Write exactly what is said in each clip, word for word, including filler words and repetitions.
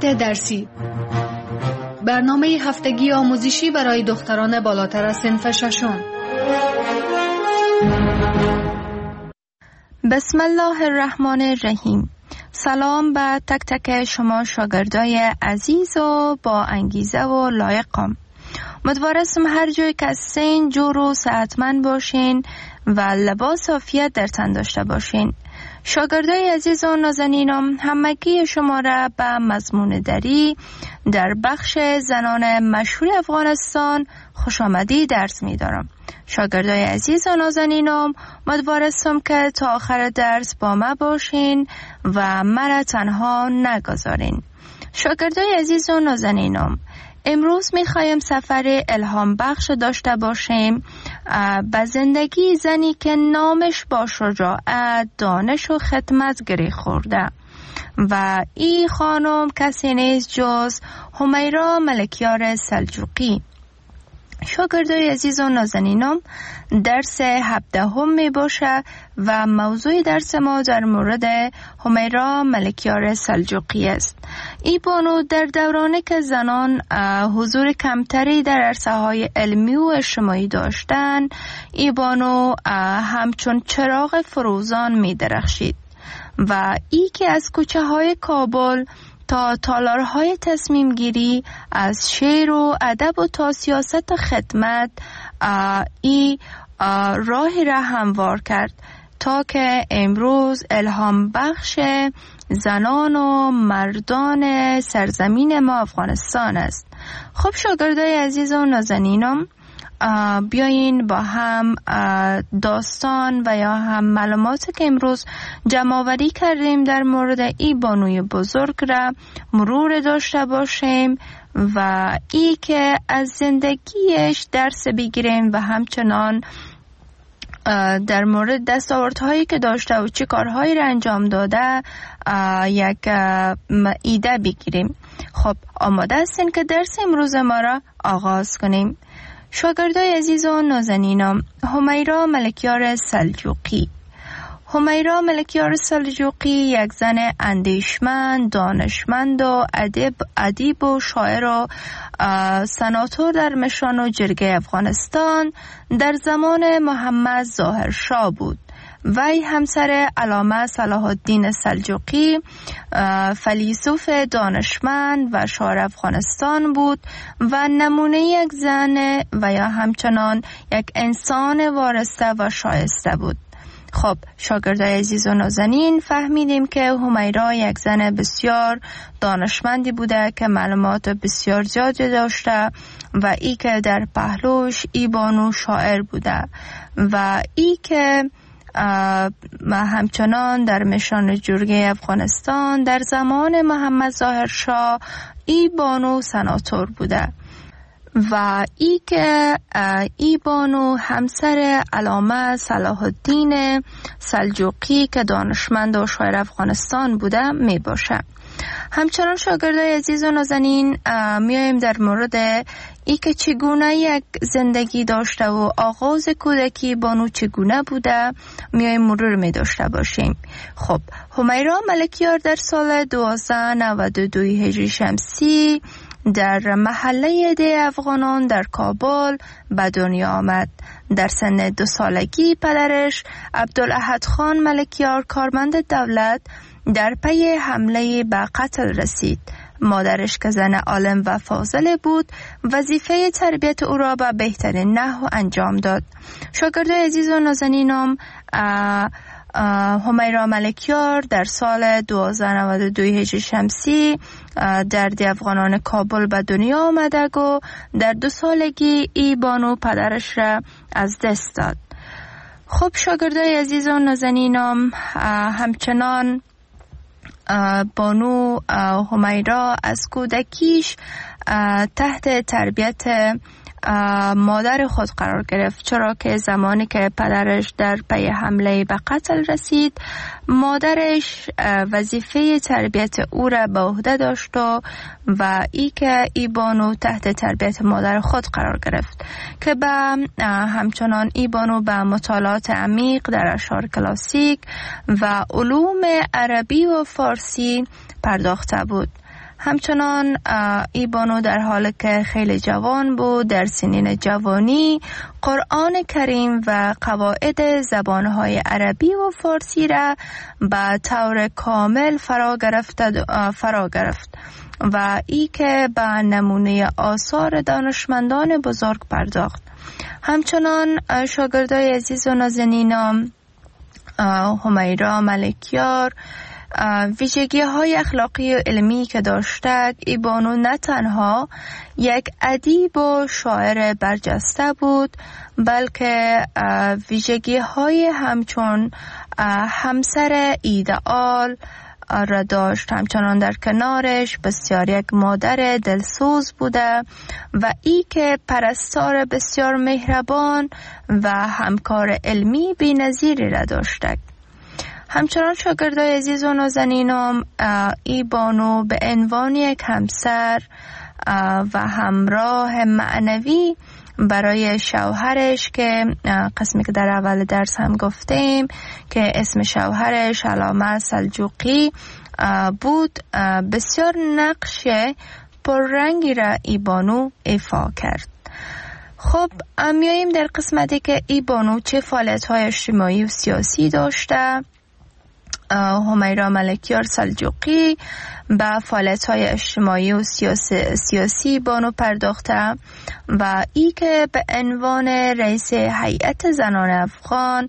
درسی، برنامه هفتگی آموزشی برای دختران بالاتر از صنف ششم. بسم الله الرحمن الرحیم. سلام به تک تک شما شاگردای عزیز و با انگیزه و لایقم. امیدوارم هر جای که هستین جور و صحتمند باشین و لباس عافیت در تن داشته باشین. شاگردای عزیز و نازنینم، همگی شما را به مضمون دری در بخش زنان مشهور افغانستان خوش آمدی درس می دارم. شاگردای عزیز و نازنینم، امیدوارم که تا آخر درس با ما باشین و مرا تنها نگذارین. شاگردای عزیز و نازنینم، امروز میخوایم سفر الهام بخش داشته باشیم به زندگی زنی که نامش با شجاعت، دانش و خدمت گره خورده و این خانم کسی نیست جز همیرا ملکیار سلجوقی. شاگردای عزیز و نازنینم، درس هفدهم می باشه و موضوع درس ما در مورد همیرا ملکیار سلجوقی است. ای بانو در دورانی که زنان حضور کمتری در عرصه‌های علمی و اجتماعی داشتند، ای بانو همچون چراغ فروزان می درخشید و ای که از کوچه های کابل تا تالارهای تصمیم گیری، از شعر و ادب و تا سیاست و خدمت ای راهی را هموار کرد تا که امروز الهام بخش زنان و مردان سرزمین ما افغانستان است. خب شاگردای عزیز و نازنینم، بیاین با هم داستان و یا هم معلوماتی که امروز جمع آوری کردیم در مورد این بانوی بزرگ را مرور داشته باشیم و ای که از زندگیش درس بگیریم و همچنان در مورد دستاوردهایی که داشته و چه کارهایی را انجام داده یک ایده بگیریم. خب آماده هستین که درس امروز ما را آغاز کنیم؟ شاگردای عزیز و نازنینم، همیرا ملکیار سلجوقی. همیرا ملکیار سلجوقی یک زن اندیشمند، دانشمند و ادیب ادیب و شاعر و سناتور در مشان و جرگه افغانستان در زمان محمد ظاهر شاه بود. وی همسر علامه صلاح الدین سلجوقی فیلسوف دانشمند و شاعر افغانستان بود و نمونه یک زن و یا همچنان یک انسان وارسته و شایسته بود. خب شاگردای عزیز و نازنین، فهمیدیم که همیرا یک زن بسیار دانشمندی بوده که معلومات بسیار زیادی داشته و ای که در پهلوش ای بانو شاعر بوده و ای که همچنان در مشان جرگه افغانستان در زمان محمد ظاهر شاه ای بانو سناتور بوده و ای که ای بانو همسر علامه صلاح الدین سلجوقی که دانشمند و شاعر افغانستان بوده می باشه. همچنان شاگردای عزیز و نازنین، میایم در مورد ای که چگونه یک زندگی داشته و آغاز کودکی بانو چگونه بوده میایم مرور می داشته باشیم. خب همیرا ملکیار در سال دوازده نود و دو هجری شمسی در محله ده افغانان در کابل به دنیا آمد. در سن دو سالگی پدرش عبدالاحد خان ملکیار کارمند دولت در پی حمله به قتل رسید. مادرش که زن عالم و فاضل بود وظیفه تربیت او را به بهترین نحو انجام داد. شاگردای عزیز و نازنینم، همیرا ملکیار در سال دوازده نود و دو هجری شمسی در ده افغانان کابل به دنیا آمده و در دو سالگی ای بانو پدرش را از دست داد. خب شاگردای عزیز و نازنینم، همچنان بانو همیرا از کودکیش تحت تربیت مادر خود قرار گرفت، چرا که زمانی که پدرش در پی حمله به قتل رسید مادرش وظیفه تربیت او را به عهده داشت و ای که ای بانو تحت تربیت مادر خود قرار گرفت که به همچنان ای بانو به مطالعات عمیق در اشعار کلاسیک و علوم عربی و فارسی پرداخته بود. همچنان ای بانو در حالی که خیلی جوان بود در سنین جوانی قرآن کریم و قواعد زبانهای عربی و فارسی را به طور کامل فرا گرفت فرا گرفت و ای که به نمونه آثار دانشمندان بزرگ پرداخت. همچنان شاگردای عزیز و نازنینم همیرا ملکیار ویژگی های اخلاقی و علمی که داشتند، ای بانو نه تنها یک ادیب و شاعر برجسته بود بلکه ویژگی های همچون همسر ایدئال را داشت. همچنان در کنارش بسیار یک مادر دلسوز بوده و ای که پرستار بسیار مهربان و همکار علمی بی‌نظیری را داشته. همچنان شاگردای عزیز و نازنینم ای بانو به عنوان یک همسر و همراه معنوی برای شوهرش که قسمی که در اول درس هم گفتیم که اسم شوهرش علامه سلجوقی بود، بسیار نقش پررنگی را ای بانو ایفا کرد. خب میاییم در قسمتی که ای بانو چه فعالیت‌های اجتماعی و سیاسی داشته. همیرا ملکیار سلجوقی به فعالیت‌های اجتماعی و سیاسی, سیاسی بانو پرداخته و ای که به عنوان رئیس هیئت زنان افغان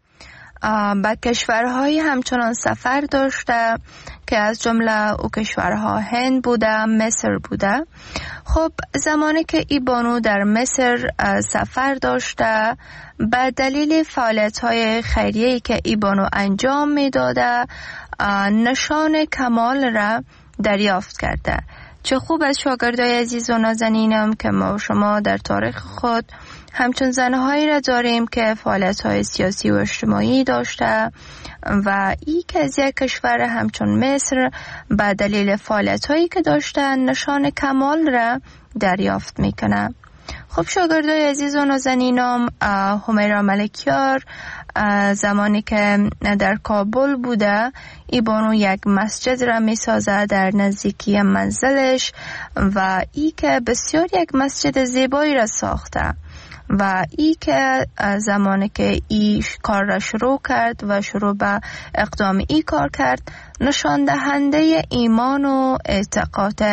به کشورهای همچنان سفر داشته که از جمله او کشورها هند بوده، مصر بوده. خب زمانی که ای بانو در مصر سفر داشته به دلیل فعالیت‌های خیریه‌ای که ای بانو انجام می‌داده نشان کمال را دریافت کرده. چه خوب از شاگردای عزیز و نازنینم که ما و شما در تاریخ خود همچون زنهایی را داریم که فعالیت‌های سیاسی و اجتماعی داشته و ای که از یک کشور همچون مصر به دلیل فعالیت‌هایی که داشتن نشان کمال را دریافت میکنه. خب شاگردای عزیز و نازنینم همیرا ملکیار زمانی که در کابل بوده ای بانو یک مسجد را می سازه در نزدیکی منزلش و ای که بسیار یک مسجد زیبایی را ساخته و ای که زمانی که ای کار را شروع کرد و شروع به اقدام ای کار کرد نشان دهنده ایمان و اعتقاد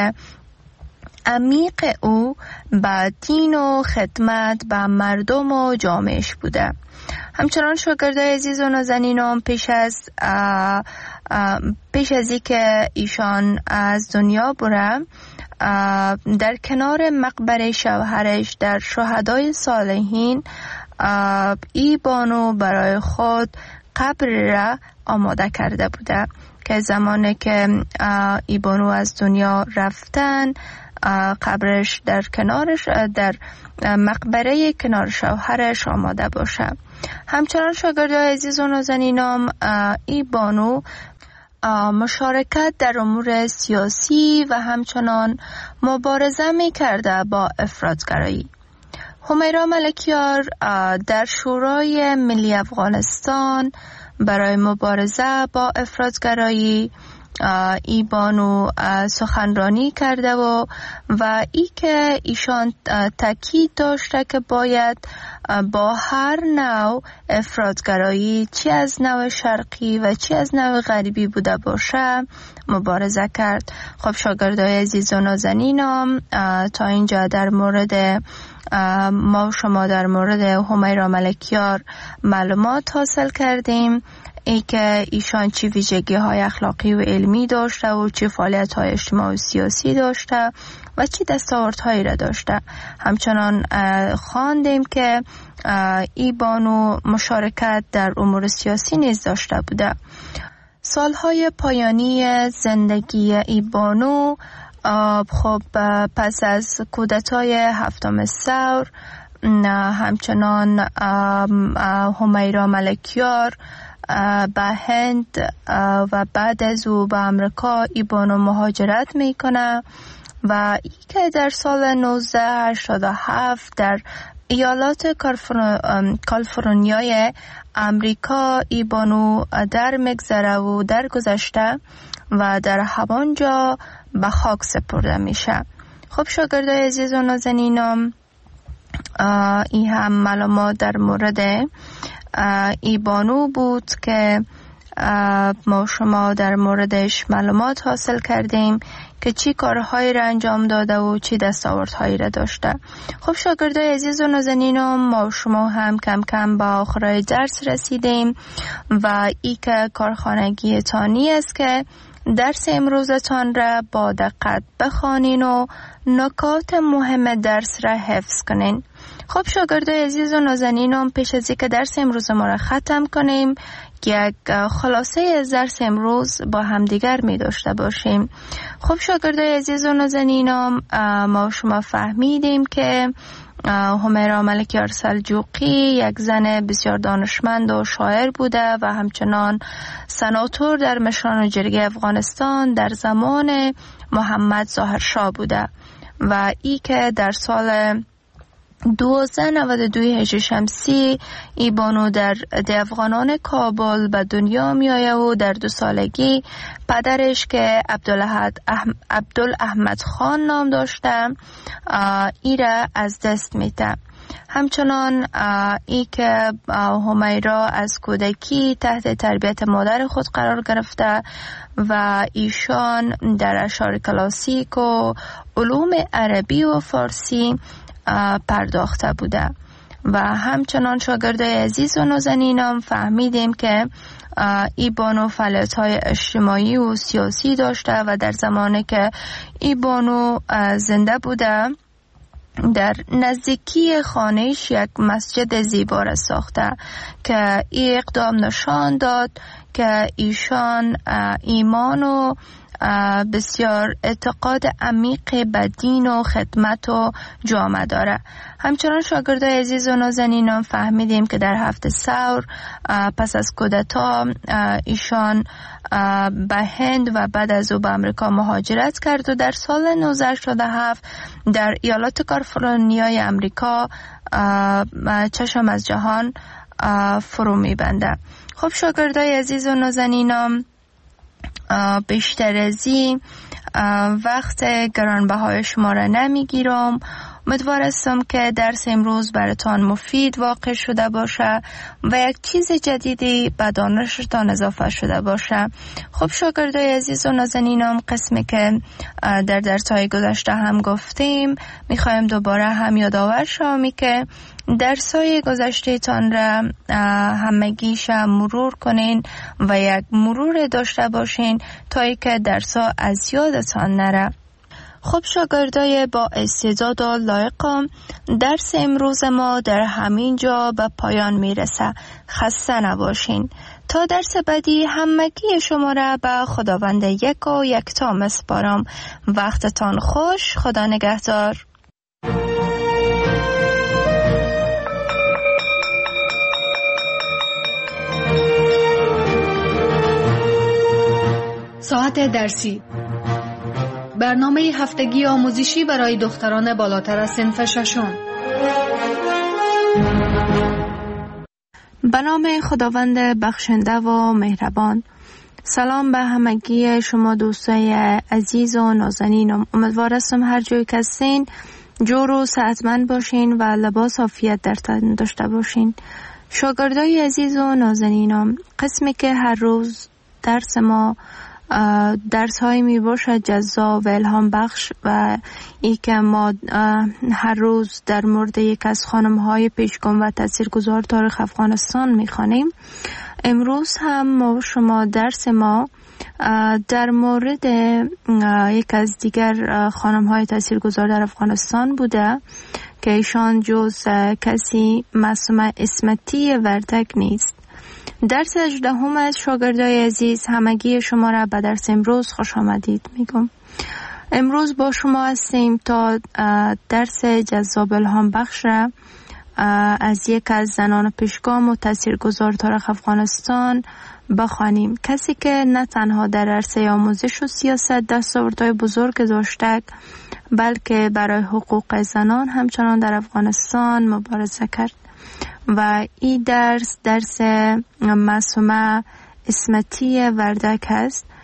عمیق او به دین و خدمت به مردم و جامعهش بوده. همچنان شاگردای عزیز و نازنینم پیش از اه اه پیش از ای که ایشان از دنیا بره در کنار مقبره شوهرش در شهدای صالحین ای بانو برای خود قبر را آماده کرده بوده که زمانی که ای بانو از دنیا رفتن قبرش در کنارش در مقبره کنار شوهرش آماده باشه. همچنان شاگردای عزیز و نازنینم ای بانو مشارکت در امور سیاسی و همچنان مبارزه می کرده با افراطگرایی. همیرا ملکیار در شورای ملی افغانستان برای مبارزه با افراطگرایی ای بانو سخنرانی کرده و و ای که ایشان تاکید داشته که باید با هر نوع افراطگرایی چی از نوع شرقی و چی از نوع غربی بوده باشه مبارزه کرد. خب شاگردای عزیز و نازنینم تا اینجا در مورد ما شما در مورد همیرا ملکیار معلومات حاصل کردیم، ای که ایشان چی ویژگی های اخلاقی و علمی داشته و چی فعالیت های اجتماعی و سیاسی داشته و چی دستاوردهایی را داشته. همچنان خواندیم که ای بانو مشارکت در امور سیاسی نیز داشته بوده. سالهای پایانی زندگی ای بانو خب پس از کودتای هفتم ثور همچنان همیرا ملکیار به هند و بعد از او به امریکا ای بانو مهاجرت میکنه و ای که در سال نوزده هشتاد و هفت در ایالات کالیفرنیای امریکا ای بانو در مگذره و در گذشته و در همانجا به خاک سپرده میشه. خب شاگردای عزیز و نازنینم، این هم معلومات در مورد ای بانو بود که ما شما در موردش معلومات حاصل کردیم که چی کارهایی را انجام داده و چی دستاوردهایی را داشته. خب شاگردای عزیز و نازنینم، ما شما هم کم کم به آخرای درس رسیدیم و ای که کارخانگی تانی است که درس امروزتان را با دقت بخوانین و نکات مهم درس را حفظ کنین. خب شاگردای عزیز و نازنینم، پیش از اینکه درس امروز ما را ختم کنیم، یک خلاصه از درس امروز با همدیگر می داشته باشیم. خب شاگردای عزیز و نازنینم، ما شما فهمیدیم که همیرا ملکیار سلجوقی یک زن بسیار دانشمند و شاعر بوده و همچنان سناتور در مشران جرگه افغانستان در زمان محمد ظاهر شاه بوده و ای که در سال دوازده نود و دو هجری شمسی ای بانو در ده افغانان کابل به دنیا می آید و در دو سالگی پدرش که عبدالاحمد خان نام داشته ای را از دست میده. همچنان ای که همیرا از کودکی تحت تربیت مادر خود قرار گرفته و ایشان در اشعار کلاسیک و علوم عربی و فارسی پرداخته بوده و همچنان شاگردای عزیز و نازنینم فهمیدیم که ای بانو فعالیت‌های اجتماعی و سیاسی داشته و در زمانی که ای بانو زنده بوده در نزدیکی خانهش یک مسجد زیبا را ساخته که ای اقدام نشان داد که ایشان ایمان و بسیار اعتقاد عمیق به دین و خدمت و جامعه داره. همچنان شاگردای عزیز و نازنینم فهمیدیم که در هفته ثور پس از کودتا ایشان به هند و بعد از او به امریکا مهاجرت کرد و در سال نوزده شصت و هفت در ایالات کالیفرنیای امریکا چشم از جهان فرو میبنده. خب شاگردای عزیز و نازنینم، بیشتر از این وقت گرانبهای شما را نمیگیرم. امیدوار هستم که درس امروز براتان مفید واقع شده باشه و یک چیز جدیدی به دانشتان اضافه شده باشه. خب شاگردای عزیز و نازنینم، قسمی که در درس‌های گذشته هم گفتیم میخوایم دوباره هم یادآور شوم که درس‌های گذشته تان را همگیش مرور کنین و یک مرور داشته باشین تا اینکه درس‌ها از یادتان نره. خب شاگردای با استعداد و لایقم، درس امروز ما در همین جا به پایان میرسه. خسته نباشین. تا درس بعدی همگی شما را به خداوند یک و یکتا میسپارم. وقتتان خوش. خدا نگهدار. ساعت درسی، برنامه هفتگی آموزشی برای دختران بالاتر از صنف ششم. به نام خداوند بخشنده و مهربان. سلام به همگی شما دوستای عزیز و نازنینم. امیدوار هستم هر جایی که هستین جور و صحتمند باشین و لباس عافیت در تن داشته باشین. شاگردای عزیز و نازنینم، قسمی که هر روز درس ما درس های می باشد جذاب و الهام بخش و ای که ما هر روز در مورد یک از خانم های پیشگام و تاثیرگذار تاریخ افغانستان می خوانیم. امروز هم ما شما درس ما در مورد یک از دیگر خانم های تاثیرگذار در افغانستان بوده که ایشان جز کسی معصومه اسمتی وردک نیست. درس هجدهم از شاگردای عزیز، همگی شما را به درس امروز خوش آمدید میگم. امروز با شما هستیم تا درس جذاب الهام بخش را از یک از زنان پیشگام و تاثیرگذار تاریخ افغانستان بخوانیم. کسی که نه تنها در عرصه آموزش و سیاست دستاوردهای بزرگ داشته بلکه برای حقوق زنان همچنان در افغانستان مبارزه کرد و این درس درس معصومه اسمتی وردک است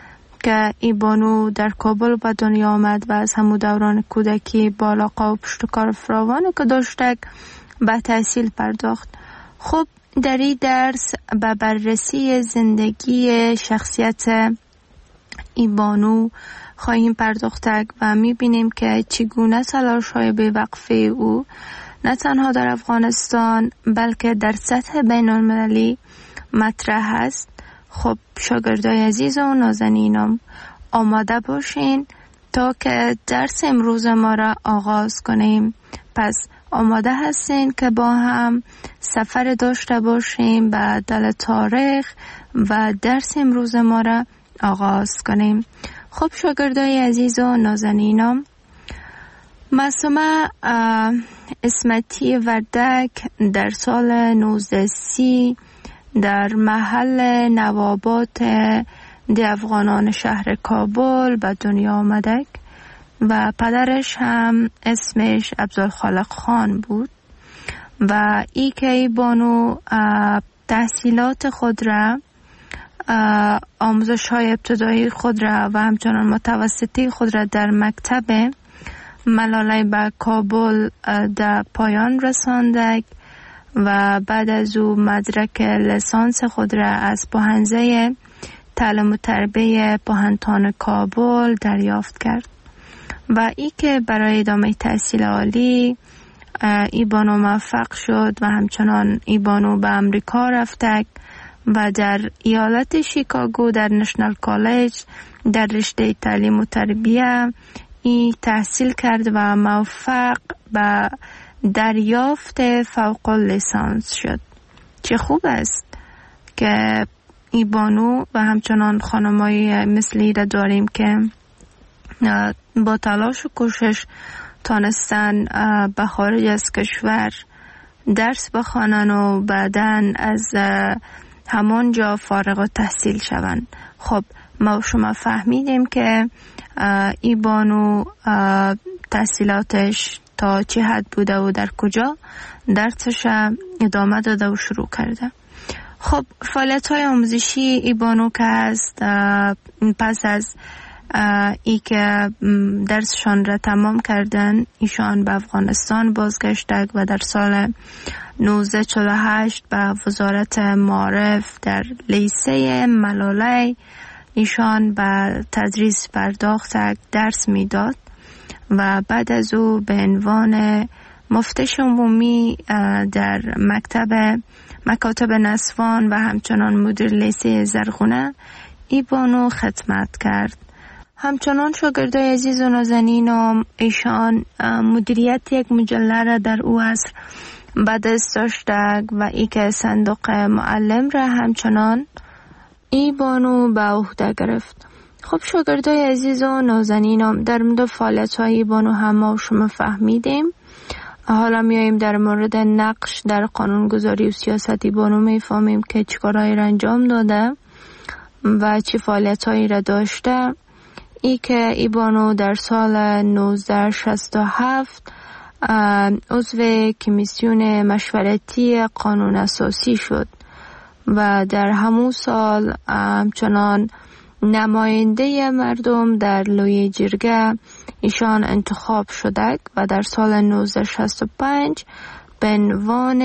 که ای بانو در کابل به دنیا آمد و از همون دوران کودکی با علاقه و پشتکار فراوانی که داشتک به تحصیل پرداخت. خب در این درس به بررسی زندگی شخصیت ای بانو خواهیم پرداختک و میبینیم که چگونه تلاش های بی‌وقفه او نه تنها در افغانستان بلکه در سطح بین المللی مطرح است. خب شاگردای عزیز و نازنینم آماده باشین تا که درس امروز ما را آغاز کنیم. پس آماده هستین که با هم سفر داشته باشیم به دل تاریخ و درس امروز ما را آغاز کنیم. خب شاگردای عزیز و نازنینم، معصومه اسمتی وردک در سال نوزده سی در محل نوابات دی افغانان شهر کابل به دنیا آمدک و پدرش هم اسمش عبدالخالق خان بود و ای که ای بانو تحصیلات خود را، آموزش های ابتدایی خود را و همچنان متوسطی خود را در مکتب ملاله به کابل در پایان رساندک و بعد از او مدرک لیسانس خود را از پوهنځی تعلیم و تربیه پوهنتون کابل دریافت کرد و ای که برای ادامه تحصیل عالی ای بانو موفق شد و همچنان ای بانو به امریکا رفتک و در ایالت شیکاگو در نشنال کالج در رشته تعلیم و تربیه ای تحصیل کرد و موفق به دریافت فوق لیسانس شد. چه خوب است که ای بانو و همچنان خانمایی مثلی را داریم که با تلاش و کوشش تانستن به خارج از کشور درس بخوانن و بعداً از همانجا فارغ التحصیل شوند. خب ما شما فهمیدیم که ای بانو تحصیلاتش تا چه حد بوده و در کجا درسش ادامه داده و شروع کرده. خب فعالیت های آموزشی ای بانو که هست پس از ای که درسشان را تمام کردن ایشان به افغانستان بازگشتند و در سال نوزده چهل و هشت به وزارت معارف در لیسه ملاله ایشان به تدریس پرداختند، درس میداد و بعد از او به عنوان مفتش عمومی در مکتب مکاتب نسوان و همچنان مدیر لیسه زرغونه ای بانو خدمت کرد. همچنان شاگردای عزیز و نازنینم ایشان مدیریت یک مجله را در او عصر به دست داشتند و ای که صندوق معلم را همچنان ای بانو به عهده گرفت. خب شاگردای عزیز و نازنینم در مورد فعالیت های ای بانو هم ما شما فهمیدیم. حالا میاییم در مورد نقش در قانونگذاری و سیاست ای بانو میفهمیم که چیکارهایی را انجام داده و چه فعالیت هایی را داشته. ای که ای بانو در سال نوزده شصت و هفت عضو کمیسیون مشورتی قانون اساسی شد و در همون سال همچنان نماینده مردم در لوی جرگه ایشان انتخاب شده و در سال نوزده شصت و پنج به عنوان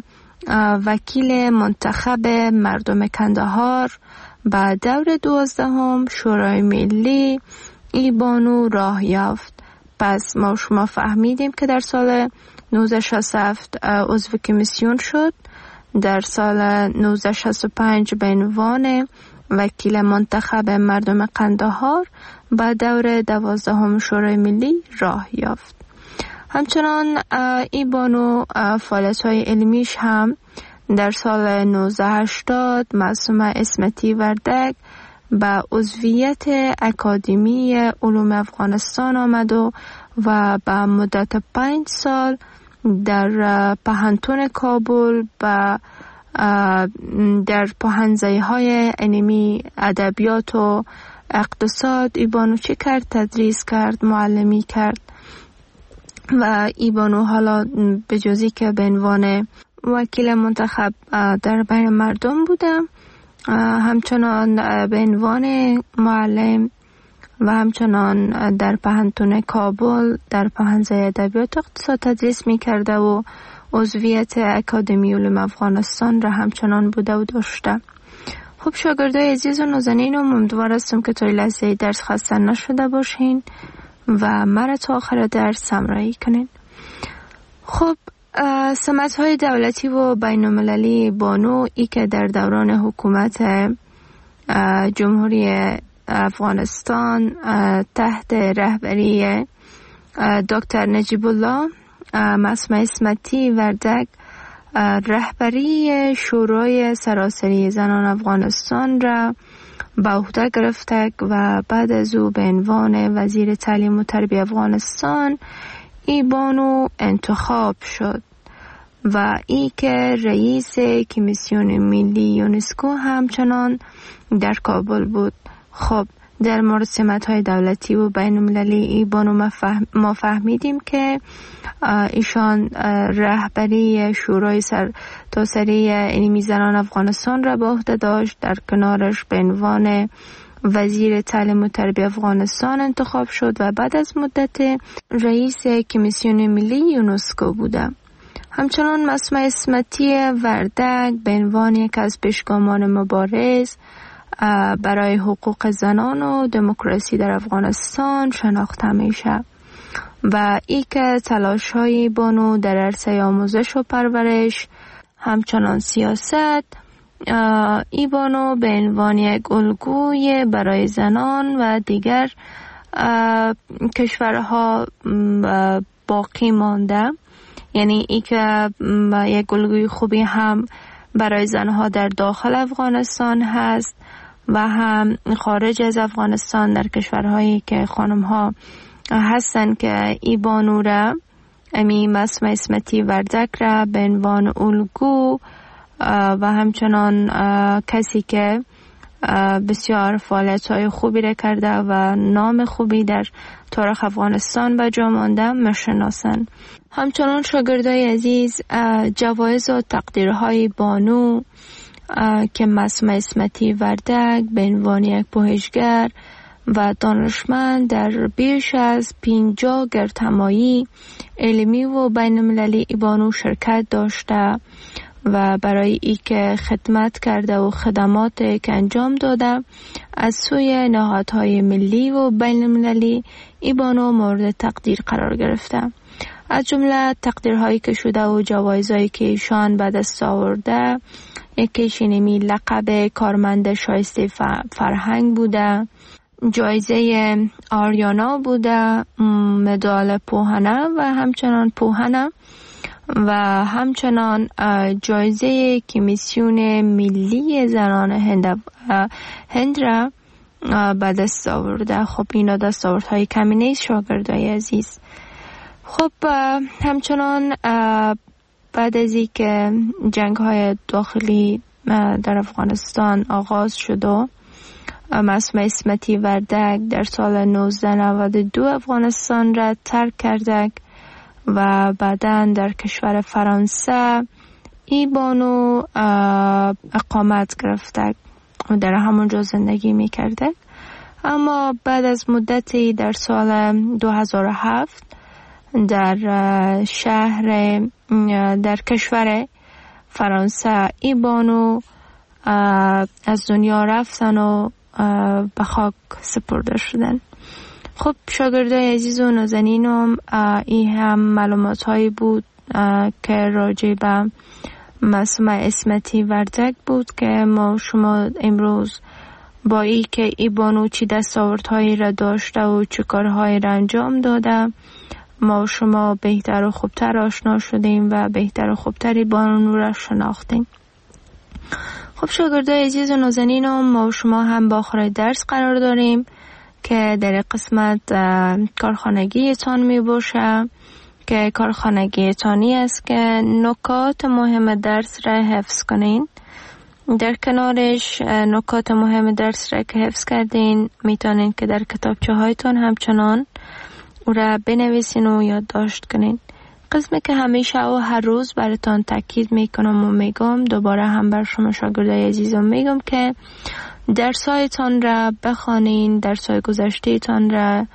وکیل منتخب مردم کندهار با دور دوازدهم شورای ملی ای بانو راه یافت. پس ما شما فهمیدیم که در سال نوزده شصت و هفت عضو کمیسیون شد، در سال نوزده شصت و پنج به عنوان وکیل منتخب مردم قندهار با دور دوازدهم شورای ملی راه یافت. همچنان ای بانو فعالیت‌های علمیش هم در سال نوزده هشتاد معصومه اسمتی وردک به عضویت اکادمی علوم افغانستان آمد و و به مدت پنج سال در پوهنتون کابل و در پوهنځی های علمی ادبیات و اقتصاد ای بانو چه کرد؟ تدریس کرد، معلمی کرد و ای بانو حالا به جزی که به عنوان وکیل منتخب در بین مردم بوده، همچنان به عنوان معلم و همچنان در پهنتون کابل در پهنزه ادبیات اقتصاد تدریس می کرده و عضویت اکادمی علوم افغانستان را همچنان بوده و داشته. خب شاگردای عزیز و نازنین، امیدوار هستم که تا لحظه درس خسته نشده باشین و مرا تا آخر درس همراهی کنین. خب سمت‌های دولتی و بین‌المللی بانو ای که در دوران حکومت جمهوری افغانستان تحت رهبری دکتر نجیب الله معصومه اسمتی وردک رهبری شورای سراسری زنان افغانستان را به عهده گرفته و بعد از او به عنوان وزیر تعلیم و تربیت افغانستان ای بانو انتخاب شد و ای که رئیس کمیسیون ملی یونسکو همچنان در کابل بود. خب در مورد سمت‌های دولتی و بین‌المللی ای بانو ما فهمیدیم که ایشان رهبری شورای سرتاسری علمی زنان افغانستان را به عهده داشت. در کنارش به عنوان وزیر تعلیم و تربیت افغانستان انتخاب شد و بعد از مدت رئیس کمیسیون ملی یونسکو بوده. همچنان معصومه اسمتی وردک به عنوان یک از پیشگامان مبارز برای حقوق زنان و دموکراسی در افغانستان شناخته میشه و ای که تلاش های بانو در عرصه آموزش و پرورش همچنان سیاست ای بانو به عنوان یک الگوی برای زنان و دیگر کشورها باقی مانده. یعنی ای که یک الگوی خوبی هم برای زنها در داخل افغانستان هست و هم خارج از افغانستان در کشورهایی که خانمها هستن که ای بانو را امی معصومه اسمتی وردک را به عنوان الگو و همچنان کسی که بسیار فعالیت‌های خوبی را کرده و نام خوبی در تاریخ افغانستان به جا مانده میشناسند. همچنان شاگردای عزیز جوایز و تقدیرهای بانو که معصومه اسمتی وردک به عنوان یک پژوهشگر و دانشمند در بیش از پنجاه گردهمایی علمی و بین‌المللی بانو شرکت داشته و برای ای که خدمت کرده و خدمات که انجام داده از سوی نهادهای ملی و بین‌المللی ای بانو مورد تقدیر قرار گرفته. از جمله تقدیرهایی که شده و جوایزهایی که ایشان به دست آورده، یکیش اینمی لقب کارمند شایسته فرهنگ بوده، جایزه آریانا بوده، مدال پوهنه و همچنان پوهنه و همچنان جایزه کمیسیون ملی زنان هند هند را به دست آورده. خب اینا دستاوردهای کمی نیست شاگردای عزیز. خب همچنان بعد از این که جنگ های داخلی در افغانستان آغاز شد و معصومه اسمتی وردک در سال نوزده نود و دو افغانستان را ترک کرده و بعداً در کشور فرانسه ای بانو اقامت گرفته و در همونجا زندگی می کرده. اما بعد از مدتی در سال دو هزار و هفت در شهر در کشور فرانسه ای بانو از دنیا رفتن و به خاک سپرده شدن. خب شاگردای عزیز و نازنینم، این هم معلومات هایی بود که راجع به معصومه اسمتی وردک بود که ما شما امروز با ای که ای بانو چی دستاوردهایی را داشته و چه کارهایی را انجام داده ما شما بهتر و خوبتر آشنا شدیم و بهتر و خوبتری بانو را شناختیم. خب شاگردای عزیز و نازنینم، ما شما هم با آخر درس قرار داریم که در قسمت کارخانگی تان می باشه که کارخانگی تانی است که نکات مهم درس را حفظ کنین. در کنارش نکات مهم درس را که حفظ کردین میتونین که در کتابچه هایتون همچنان او را بنویسین و یادداشت کنین. قسمی که همیشه و هر روز براتان تاکید میکنم و میگم، دوباره هم بر شما شاگردای عزیزم میگم که درسایتان را بخوانین، درسای گذشتهتان را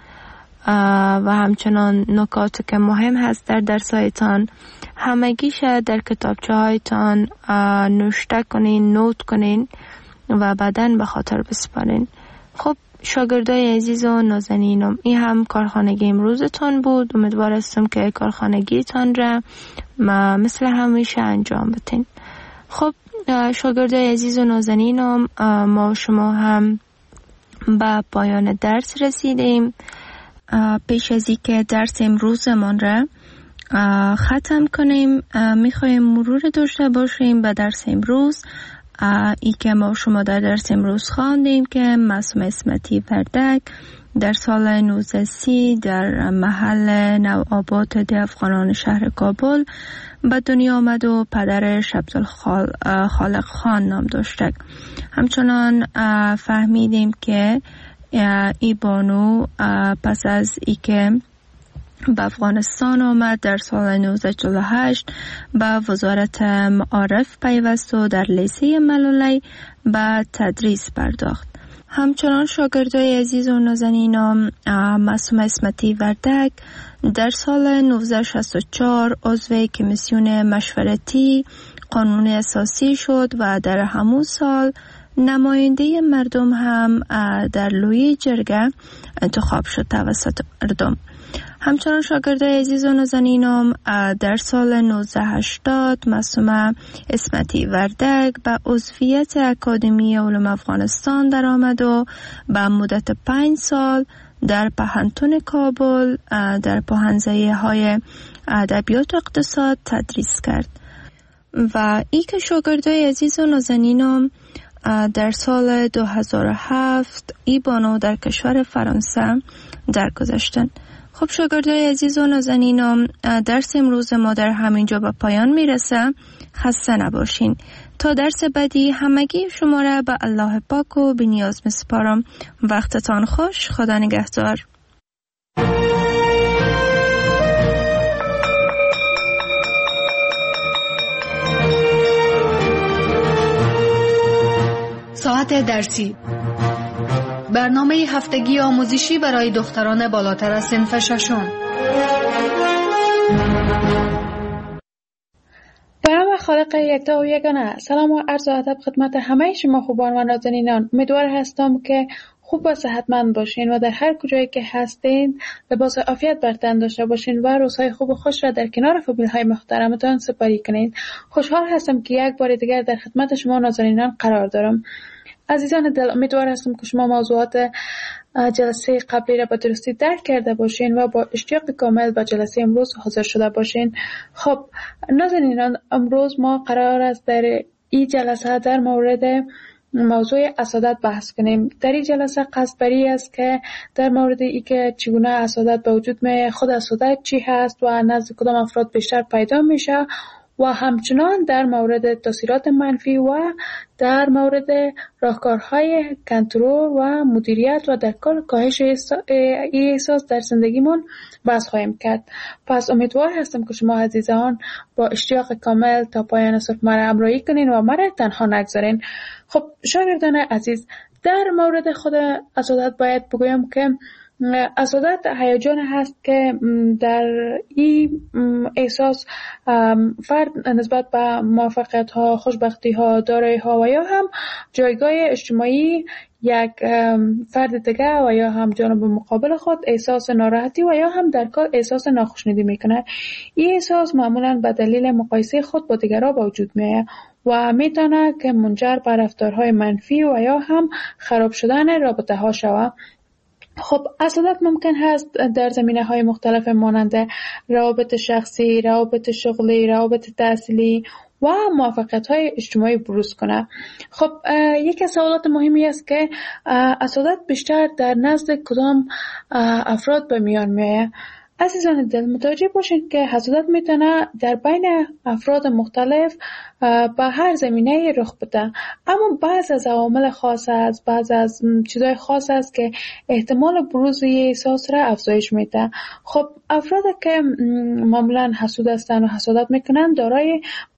و همچنان نکاتی که مهم هست در درسایتان همگیش در کتابچه هایتان نوشته کنین، نوت کنین و بعداً به خاطر بسپارین. خب شاگردای عزیز و نازنینم، این هم کارخانگی امروزتان بود. امیدوار هستم که کارخانگیتان را مثل همیشه انجام بدین. خب شاگردای عزیز و نازنینم، ما شما هم به پایان درس رسیدیم. پیش از اینکه درس امروزمان را ختم کنیم، میخوایم مرور داشته باشیم به درس امروز. ای که ما شما در درس امروز خواندیم که معصومه اسمتی وردک در سال نوزده سی در محل نوآباد دی افغانان شهر کابل به دنیا آمد و پدرش عبدالخالق خان نام داشته. همچنان فهمیدیم که ای بانو پس از ای که به افغانستان آمد در سال نوزده چهل و هشت به وزارت معارف پیوست و در لیسه ملولی به تدریس پرداخت. همچنان شاگردای عزیز و نازنینم، معصومه اسمتی وردک در سال نوزده شصت و چهار عضو کمیسیون مشورتی قانون اساسی شد و در همون سال نماینده مردم هم در لوی جرگه انتخاب شد توسط مردم. همچنان شاگردای عزیز و نازنینم، در سال نوزده هشتاد معصومه اسمتی وردک به عضویت اکادمی علوم افغانستان در آمد و به مدت پنج سال در پهنتون کابل در پوهنځی های ادبیات و اقتصاد تدریس کرد. و ای که شاگردای عزیز و نازنینم در سال دو هزار و هفت ای بانو در کشور فرانسه درگذشتند. خب شاگردای عزیز و نازنینم، درس امروز ما در همینجا به پایان میرسه. خسته نباشین. تا درس بعدی همگی شما را به الله پاک و بی نیاز میسپارم. وقتتان خوش. خدا نگهدار. ساعت درسی، برنامه هفتگی آموزشی برای دختران بالاتر از صنف ششم. به نام خالق یکتا و یگانه، سلام و عرض ادب خدمت همه شما خوبان و نازنینان. امیدوار هستم که خوب و صحتمند باشین و در هر کجایی که هستین لباس عافیت بر تن داشته باشین و روزهای خوب و خوش را در کنار فامیل‌های محترمتان سپری کنین. خوشحال هستم که یک بار دیگر در خدمت شما نازنینان قرار دارم. عزیزان دل، امیدوار هستم که شما موضوعات جلسه قبلی را به درستی درک کرده باشین و با اشتیاق کامل به جلسه امروز حاضر شده باشین. خب نازنینان، امروز ما قرار است در این جلسه در مورد موضوع حسادت بحث کنیم. در این جلسه قصد بری است که در مورد ای که چگونه حسادت به وجود میاد، خود حسادت چی هست و نزد کدام افراد بیشتر پیدا میشه و همچنان در مورد تاثیرات منفی و در مورد راهکارهای کنترل و مدیریت و در کار کاهش این احساس در زندگیمون بحث خواهیم کرد. پس امیدوار هستم که شما عزیزان با اشتیاق کامل تا پایان صبح مرا همراهی کنین و مرا تنها نگذارین. خب شاگردان عزیز، در مورد خود حسادت باید بگویم که حسادت هیجان هست که در این احساس فرد نسبت به موفقیت ها، خوشبختی ها، دارایی ها و یا هم جایگاه اجتماعی یک فرد دیگه و یا هم جانب مقابل خود احساس ناراحتی و یا هم در کار احساس ناخوشنودی میکنه. این احساس معمولا به دلیل مقایسه خود با دیگران به وجود میاد و میتونه که منجر به رفتارهای منفی و یا هم خراب شدن رابطه ها شود. خب حسادت ممکن هست در زمینه‌های مختلف مانند روابط شخصی، روابط شغلی، روابط تحصیلی و موفقیت‌های اجتماعی بروز کنه. خب یکی از سوالات مهمی است که حسادت بیشتر در نزد کدام افراد به میان میاد. عزیزان دل متوجه باشید که حسادت میتونه در بین افراد مختلف به هر زمینه رخ بده، اما بعض از عوامل خاص است، بعض از چیزای خاص است که احتمال بروز این احساس را افزایش میده. خب افراد که معمولا حسود هستند و حسادت میکنن دارای